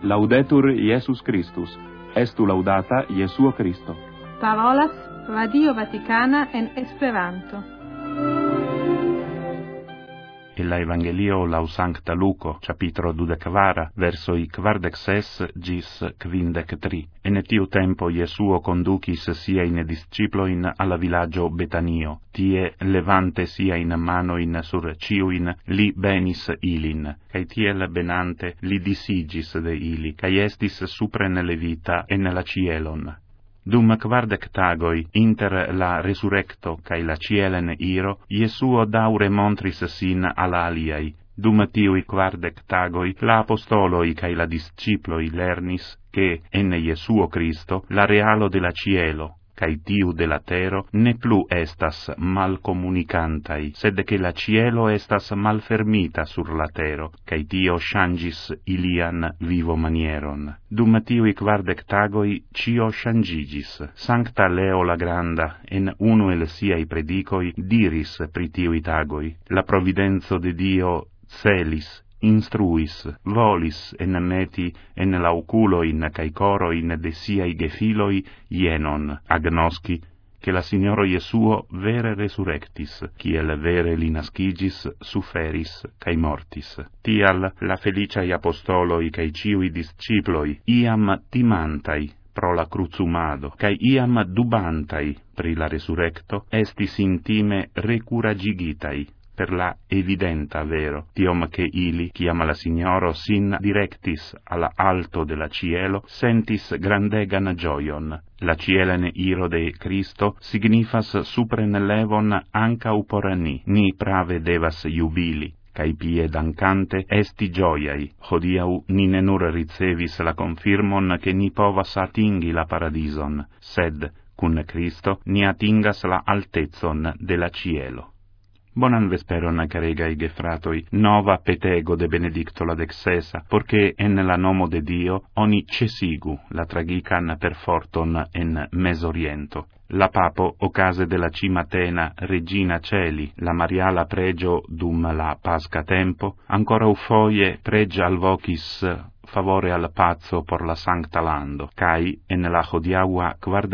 Laudetur Iesus Christus. Estu laudata Jesuo Christo. Parolas Radio Vaticana en Esperanto. El la Evangelio lau Sancta Luco, capitolo 24, versoi 46 gis 53. En tiu tempo Jesuo conducis sia in disciploin alla villaggio Betanio, tie levante sia in manoin sur ciuin, li benis ilin, cae tiel benante li disigis de ili, cae estis supren levita en la cielon. Dum 40 tagoi inter la resurrecto cae la cielen iro, Jesuo daure montris sin alla aliai. Dum tiui 40 tagoi la apostoloi cae la disciploi lernis che en Jesuo Christo la realo de la cielo cae tiu de la tero ne plu estas mal comunicantai, sed che la cielo estas mal fermita sur la tero, cae tio changis ilian vivo manieron. Dum tiui 40 tagoi cio changigis. Sancta Leo la Granda, en uno el siai predicoi, diris pri tiui tagoi, la providenzo de Dio celis, instruis, volis en meti en la oculoin cae coroin de siai gefiloi ienon, agnosci, che la Signoro Jesuo vere resurrectis, kiel vere li nascigis, suferis, cae mortis. Tial la feliciai apostoloi cae ciui disciploi, iam timantai, pro la crucumado, cae iam dubantai pri la resurrecto, estis intime recuragigitai, per la evidenta vero, tiom che ili, chiama la Signoro sin directis alla alto de la cielo, sentis grandegan gioion. La cielene iro de Cristo signifas supren levon ancau por ni prave devas jubili, cae pie dancante esti gioiai. Hodiau ni ne nur ricevis la confirmon che ni povas atingi la paradison, sed, cun Cristo, ni atingas la altezon de la cielo. Bonan vesperon, caregai gefratoi, nova petego de Benedicto la XVI, porque en la nomo de Dio oni cesigu la tragican perforton en Mesoriento. La papo, ocase de la cimatena Regina Celi, la mariala pregio dum la Pasca tempo, ancora ufoie pregia al vocis favore al pazzo por la sancta lando, cae en la hodiaua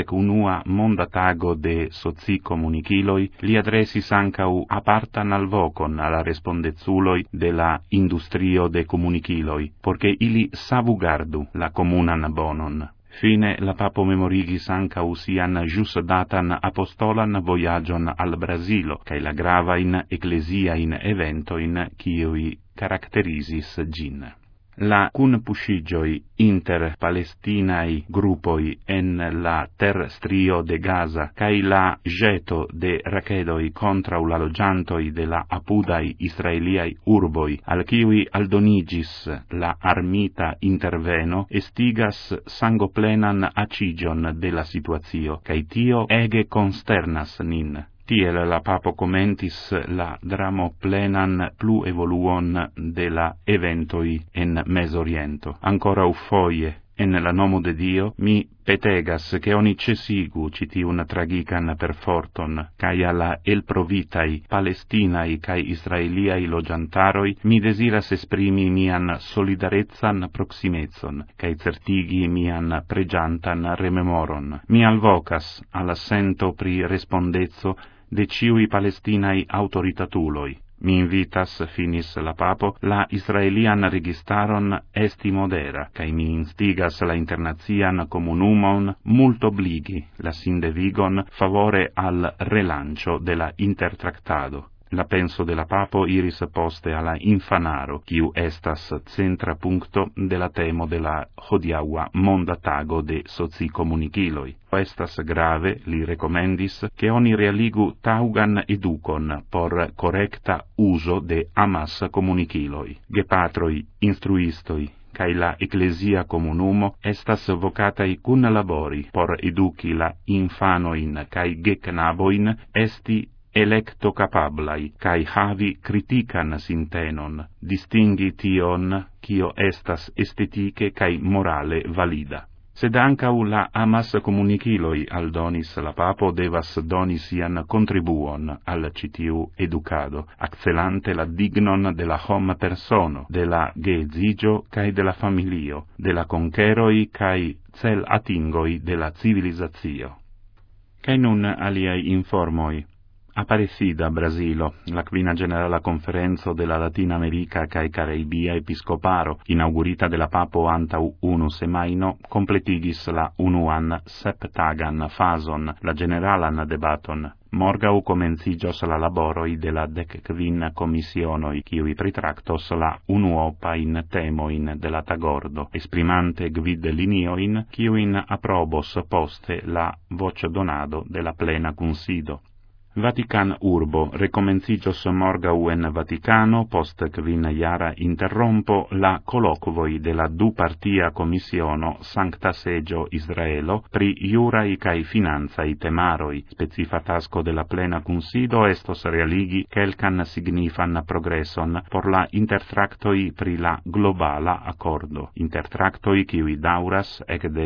41 monda tago de soci comuniciloi li adresis ancau apartan al vocon alla respondezuloi de la industrio de comuniciloi, porque ili savugardu la comunan bonon. Fine la papo memorigis ancau sian jus datan apostolan voyagion al Brasilo, cae la gravain ecclesiain eventoin quiui caracterisis gin. La cun puscigioi inter Palestinae gruppoi en la terstrio de Gaza, cae la jeto de racedoi contra la logiantoi de la apudai israeliai urboi, al ciui aldonigis la armita interveno, estigas sangoplenan acigion de la situatio, cae tio ege consternas nin. Tiel la papo commentis la dramo plenan plu evoluon de la eventoi en Mesoriento. Ancora ufoie, en la nomo de Dio, mi petegas che oni cesigu citiun tragican perforton, cae alla elprovitai Palestinae cae Israeliai logiantaroi mi desiras esprimi mian solidarezzan proximezon, cae certigi mian pregiantan rememoron. Mi alvocas alla sento pri respondezzo de ciui Palestinae autoritatuloi. Mi invitas, finis la papo, la Israelian registaron esti modera, cae mi instigas la internazian comunumon mult obligi la sindevigon favore al relancio de la intertractado. La penso de la papo iris poste alla infanaro, quiu estas centra puncto de la temo de la hodiaua monda tago de soci comuniciloi. Estas grave, li recomendis, che oni realigu taugan educon por correcta uso de amas comuniciloi. Gepatroi, instruistoi, cae la ecclesia comunumo estas vocatai cun labori por educi la infanoin cae geknaboin esti electo capablai, cae havi critican sintenon, distingi tion, cio estas estetike cae morale valida. Sed ancau la amas comuniciloi aldonis la papo devas doni sian contribuon al citiu educado, accelante la dignon de la hom persono, de la geedzigio cae de la familio, de la conqueroi cae cel atingoi de la civilizatio. Cae nun aliai informoi. Aparecida Brasilo, la quina generala conferenzo de la Latina America cae Caraibia Episcoparo, inaugurita de la papo antau unu semaino, completigis la unuan septagan fason, la generalan debaton. Morgau comencigios la laboroi de la 15 commissionoi, kiui pritractos la unuopain temoin de la tagordo, esprimante gvid linioin, kiuin aprobos poste la voce donado de la plena consido. Vatican urbo recomencigios morgau en Vaticano post 15 jara interrompo la colloquoi de la dupartia commissiono Sancta Segio Israelo pri iurai cae finanzai temaroi. Specifatasco de la plena consido estos realigi quelcan signifan progresson por la intertractoi pri la globala accordo. Intertractoi kiui dauras ec de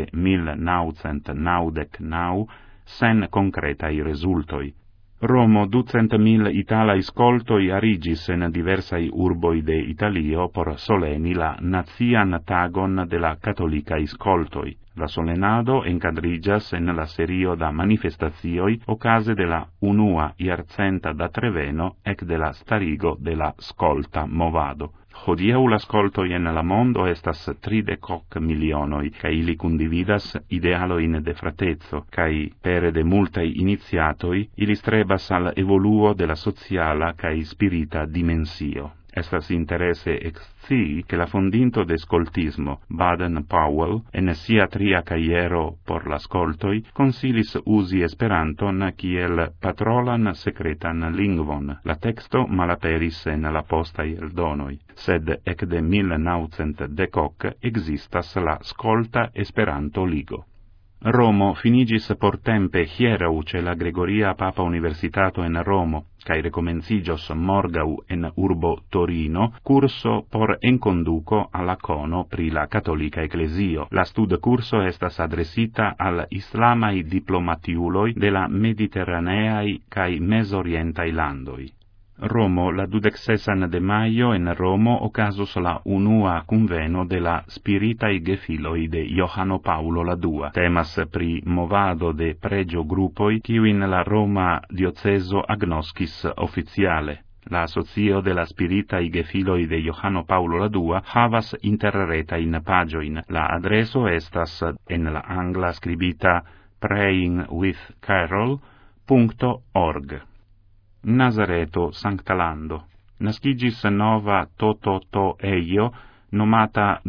1999 sen concretai resultoi. Romo 200.000 italai scoltoi arigis en diversai urboi de Italio por soleni la nazian tagon de la catholicai scoltoi. La solenado encadrigas en la serio da manifestazioi ocase de la unua iarcenta da Treveno ec de la starigo de la scolta movado. Hodieu l'ascoltoi en la mondo estas 30 milionoi, ca ili condividas idealoin de fratezzo, cae pere de multai iniziatoi, ili strebas al evoluo de la sociala cae spirita dimensio. Estas interesse excii che la fondinto de scoltismo, Baden-Powell, en sia tria caiero por l'ascoltoi, consilis usi Esperanton kiel patrolan secretan lingvon. La texto malaperis en la postai eldonoi, sed ec de 1910 existas la scolta Esperanto Ligo. Romo finigis por tempe hierau ce la Gregoria Papa Universitato en Romo, cae recomencigios morgau en urbo Torino, curso por enconduco alla cono pri la Catholica Ecclesio. La stud curso estas adresita al islamai diplomatiuloi de la mediterraneai cae mesorientai landoi. Romo, la 26 de maio en Romo ocasus la unua conveno de la spiritai gefiloi de Johano Paulo II. Temas pri movado de pregio gruppoi, kiuin la Roma dioceso agnoscis officiale. La asocio de la spiritai gefiloi de Johano Paulo II havas interreta in pagioin. La adreso estas en la angla scribita prayingwithcarol.org. Nazareto Sanctalando. Nascigis nova toto eio, nomata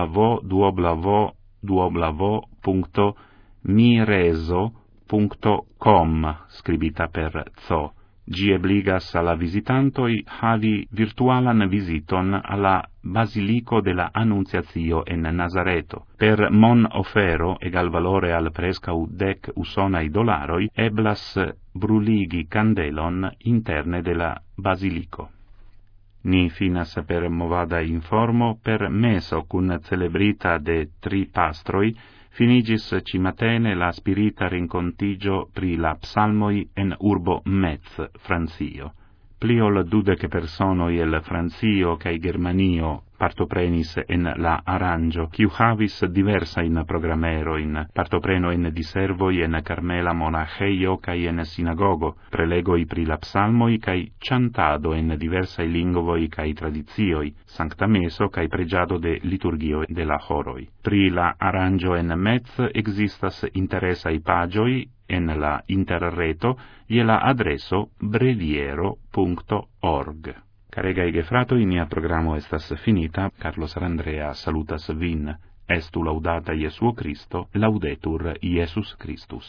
www.mireso.com, scribita per zo. Gi ebligas alla visitantoi havi virtualan visiton alla Basilico de la Annunziatio en Nazareto. Per mon ofero, egal valore al prescau 10 usonai dolaroi, eblas bruligi candelon interne de la Basilico. Ni finas per movada informo per meso cun celebrita de 3 pastroi, finigis cimatene la spirita rencontigio pri la psalmoi en urbo Metz, Francio. Pli ol 20 personoi el Francio cae Germanio partoprenis en la aranjo, quiu havis diversa in programmeroin, partopreno in diservoi en Carmela monacheio cae en sinagogo, prelegoi pri la psalmoi cae chantado en diversai lingvoi cae tradizioi, sancta meso cae pregiado de liturgio de la horoi. Pri la aranjo en Metz existas interesai pagioi en la interreto e la adreso breviero.org. Caregai gefratoi, nia programo estas finita. Carlos Randrea salutas vin. Estu laudata Iesuo Christo, laudetur Iesus Christus.